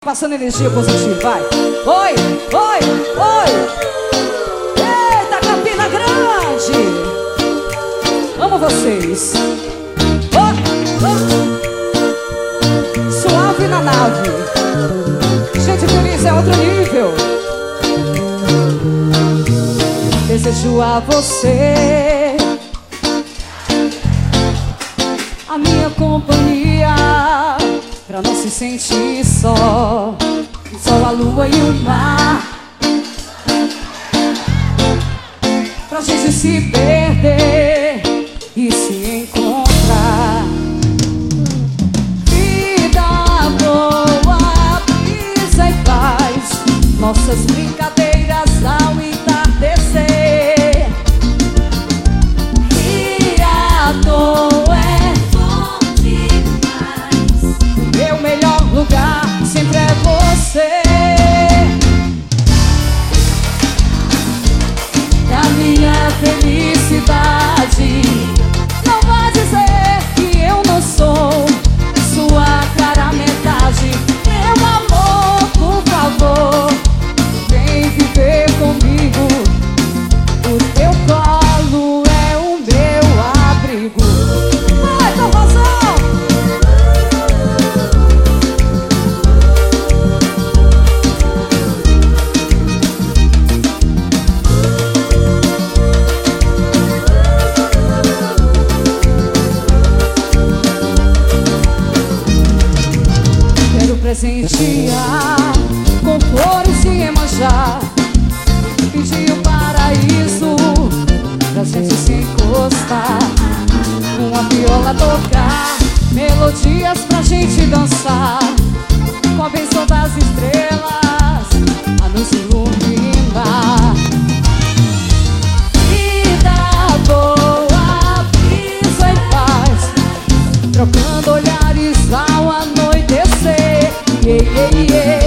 Passando energia positiva, vai. Oi, oi, oi. Eita, Campina Grande. Amo vocês. Oh, oh. Suave na nave. Gente feliz é outro nível. Desejo a você a minha companhia, pra não se sentir só. Só a lua e o mar, pra gente se perder e se encontrar. Vida boa, brisa e paz, nossas brincadeiras ao entardecer. Rir à toa é bom demais. Meu melhor lugar sempre é você. Da minha felicidade, não vai dizer que eu não sou sua cara metade. Meu amor, por favor, vem viver comigo. O teu colo é o meu abrigo. Vai, Torrozão! Quero presentear com flores de Iemanjá, pedir o paraíso pra gente se encostar, com a viola tocar, melodias pra gente dançar, com a bênção das estrelas a nos iluminar. Vida boa, brisa e paz, trocando olhares ao anoitecer. Yeah, yeah, yeah.